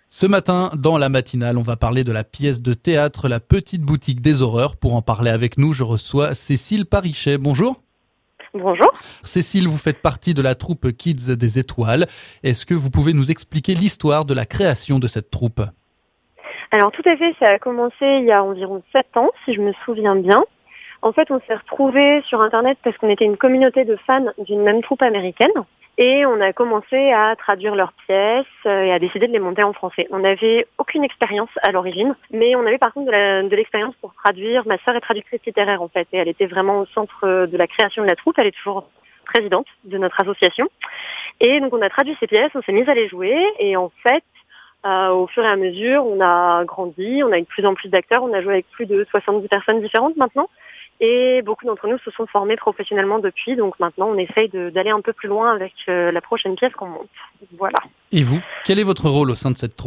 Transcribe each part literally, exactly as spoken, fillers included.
Ce matin, dans la matinale, on va parler de la pièce de théâtre La Petite Boutique des Horreurs. Pour en parler avec nous, je reçois Cécile Parichet. Bonjour. Bonjour. Cécile, vous faites partie de la troupe Kids des Étoiles. Est-ce que vous pouvez nous expliquer l'histoire de la création de cette troupe ? Alors tout à fait, ça a commencé il y a environ sept ans, si je me souviens bien. En fait, on s'est retrouvés sur Internet parce qu'on était une communauté de fans d'une même troupe américaine. Et on a commencé à traduire leurs pièces et à décider de les monter en français. On n'avait aucune expérience à l'origine, mais on avait par contre de, la, de l'expérience pour traduire. Ma sœur est traductrice littéraire en fait, et elle était vraiment au centre de la création de la troupe. Elle est toujours présidente de notre association. Et donc on a traduit ces pièces, on s'est mis à les jouer, et en fait, euh, au fur et à mesure, on a grandi, on a eu de plus en plus d'acteurs, on a joué avec plus de soixante-dix personnes différentes maintenant. Et beaucoup d'entre nous se sont formés professionnellement depuis, donc maintenant on essaye de, d'aller un peu plus loin avec euh, la prochaine pièce qu'on monte. Voilà. Et vous, quel est votre rôle au sein de cette troupe ?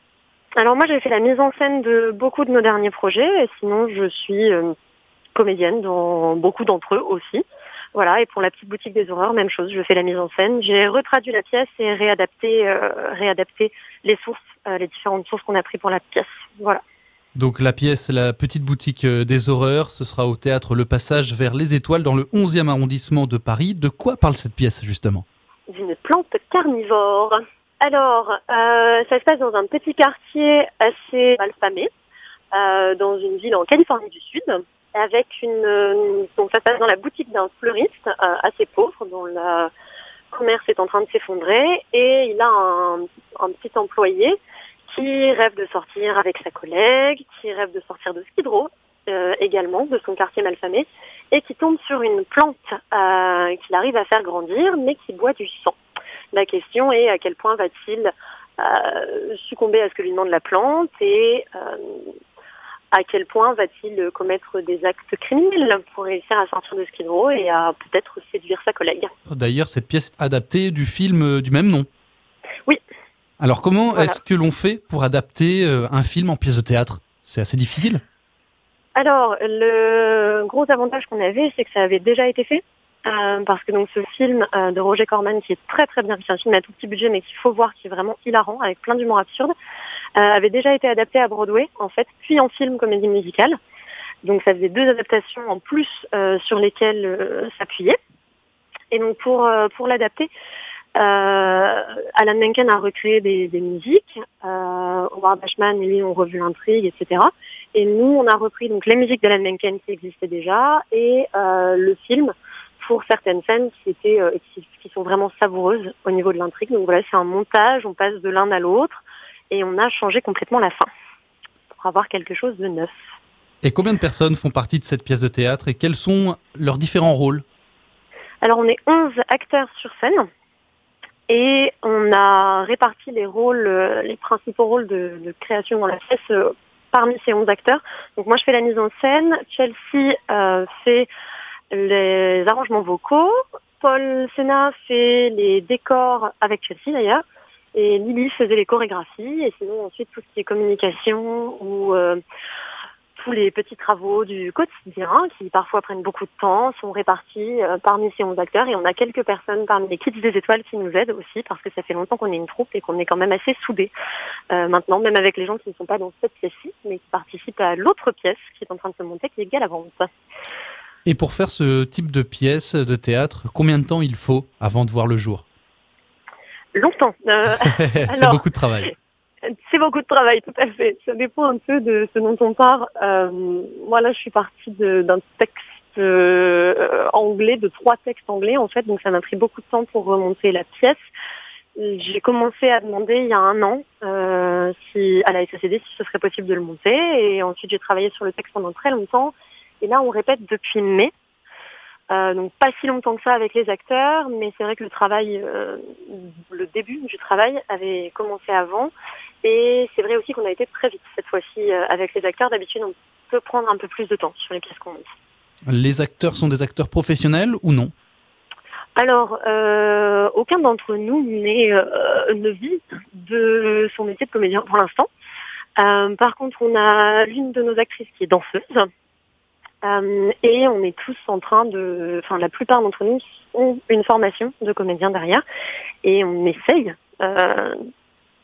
Alors moi j'ai fait la mise en scène de beaucoup de nos derniers projets, et sinon je suis euh, comédienne dans beaucoup d'entre eux aussi. Voilà, et pour La Petite Boutique des Horreurs, même chose, je fais la mise en scène. J'ai retraduit la pièce et réadapté, euh, réadapté les sources, euh, les différentes sources qu'on a prises pour la pièce. Voilà. Donc la pièce La Petite Boutique des Horreurs, ce sera au théâtre Le Passage vers les Étoiles dans le onzième arrondissement de Paris. De quoi parle cette pièce justement ? D'une plante carnivore. Alors, euh, ça se passe dans un petit quartier assez malfamé, euh, dans une ville en Californie du Sud, avec une... Euh, donc ça se passe dans la boutique d'un fleuriste euh, assez pauvre, dont le commerce est en train de s'effondrer, et il a un, un petit employé qui rêve de sortir avec sa collègue, qui rêve de sortir de Skid Row euh, également, de son quartier malfamé, et qui tombe sur une plante euh, qu'il arrive à faire grandir, mais qui boit du sang. La question est à quel point va-t-il euh, succomber à ce que lui demande la plante, et euh, à quel point va-t-il commettre des actes criminels pour réussir à sortir de Skid Row et à peut-être séduire sa collègue. D'ailleurs, cette pièce est adaptée du film du même nom. Oui. Alors comment Voilà. Est-ce que l'on fait pour adapter un film en pièce de théâtre ? C'est assez difficile. Alors, le gros avantage qu'on avait, c'est que ça avait déjà été fait. Euh, parce que donc ce film euh, de Roger Corman, qui est très très bien, c'est un film à tout petit budget, mais qu'il faut voir, qui est vraiment hilarant, avec plein d'humour absurde, euh, avait déjà été adapté à Broadway, en fait, puis en film comédie musicale. Donc ça faisait deux adaptations en plus euh, sur lesquelles euh, s'appuyer. Et donc pour, euh, pour l'adapter, Euh, Alan Menken a recréé des, des musiques, euh, Howard Ashman et lui ont revu l'intrigue, et cetera. Et nous, on a repris donc les musiques d'Alan Menken qui existaient déjà et euh, le film pour certaines scènes qui étaient euh, qui, qui sont vraiment savoureuses au niveau de l'intrigue. Donc voilà, c'est un montage, on passe de l'un à l'autre et on a changé complètement la fin pour avoir quelque chose de neuf. Et combien de personnes font partie de cette pièce de théâtre et quels sont leurs différents rôles ? Alors on est onze acteurs sur scène. Et on a réparti les rôles, les principaux rôles de, de création dans la pièce euh, parmi ces onze acteurs. Donc moi je fais la mise en scène, Chelsea euh, fait les arrangements vocaux, Paul Senna fait les décors avec Chelsea d'ailleurs, et Lily faisait les chorégraphies, et sinon ensuite tout ce qui est communication ou euh, tous les petits travaux du quotidien qui parfois prennent beaucoup de temps sont répartis euh, parmi ces onze acteurs et on a quelques personnes parmi les Kids des Étoiles qui nous aident aussi parce que ça fait longtemps qu'on est une troupe et qu'on est quand même assez soudés euh, maintenant, même avec les gens qui ne sont pas dans cette pièce-ci mais qui participent à l'autre pièce qui est en train de se monter qui est Galavante. Et pour faire ce type de pièce de théâtre, combien de temps il faut avant de voir le jour ? Longtemps. Euh, C'est beaucoup de travail. C'est beaucoup de travail, tout à fait. Ça dépend un peu de ce dont on part. Euh, moi, là, je suis partie de, d'un texte euh, anglais, de trois textes anglais, en fait. Donc, ça m'a pris beaucoup de temps pour remonter la pièce. J'ai commencé à demander il y a un an euh, si, à la S A C D si ce serait possible de le monter. Et ensuite, j'ai travaillé sur le texte pendant très longtemps. Et là, on répète depuis mai. Euh, donc pas si longtemps que ça avec les acteurs, mais c'est vrai que le travail, euh, le début du travail avait commencé avant. Et c'est vrai aussi qu'on a été très vite cette fois-ci euh, avec les acteurs. D'habitude, on peut prendre un peu plus de temps sur les pièces qu'on monte. Les acteurs sont des acteurs professionnels ou non ? Alors, euh, aucun d'entre nous n'est, euh, ne vit de son métier de comédien pour l'instant. Euh, par contre, on a l'une de nos actrices qui est danseuse. Euh, et on est tous en train de... Enfin, la plupart d'entre nous ont une formation de comédien derrière. Et on essaye euh,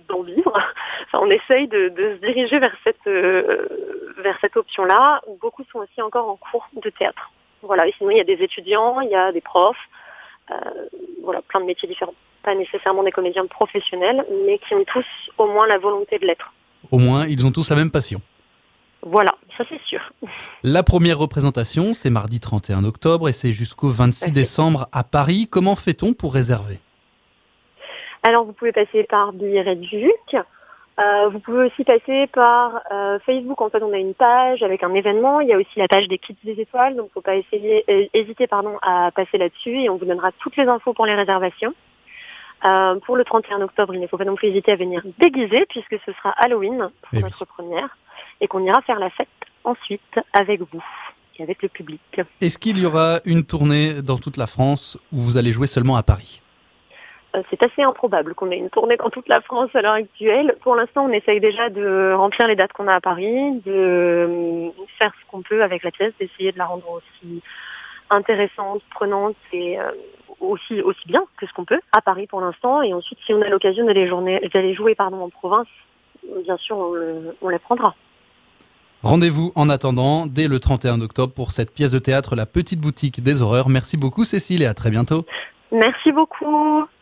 d'en vivre. Enfin, on essaye de, de se diriger vers cette, euh, vers cette option-là. Beaucoup sont aussi encore en cours de théâtre. Voilà. Et sinon, il y a des étudiants, il y a des profs, euh, voilà, plein de métiers différents. Pas nécessairement des comédiens professionnels, mais qui ont tous au moins la volonté de l'être. Au moins, ils ont tous la même passion. Voilà, ça c'est sûr. La première représentation, c'est mardi trente et un octobre et c'est jusqu'au vingt-six décembre à Paris. Comment fait-on pour réserver ? Alors, vous pouvez passer par Billets Réduc. Euh, vous pouvez aussi passer par euh, Facebook. En fait, on a une page avec un événement. Il y a aussi la page des Kits des Étoiles. Donc, il ne faut pas essayer, euh, hésiter pardon, à passer là-dessus et on vous donnera toutes les infos pour les réservations. Euh, pour le trente et un octobre, il ne faut pas non plus hésiter à venir déguiser puisque ce sera Halloween pour et notre oui. première et qu'on ira faire la fête ensuite avec vous et avec le public. Est-ce qu'il y aura une tournée dans toute la France ou vous allez jouer seulement à Paris ? euh, C'est assez improbable qu'on ait une tournée dans toute la France à l'heure actuelle. Pour l'instant, on essaye déjà de remplir les dates qu'on a à Paris, de faire ce qu'on peut avec la pièce, d'essayer de la rendre aussi intéressante, prenante et euh, aussi aussi bien que ce qu'on peut à Paris pour l'instant. Et ensuite, si on a l'occasion d'aller, journée, d'aller jouer pardon, en province, bien sûr, on, le, on les prendra. Rendez-vous en attendant dès le trente et un octobre pour cette pièce de théâtre La Petite Boutique des Horreurs. Merci beaucoup Cécile et à très bientôt. Merci beaucoup.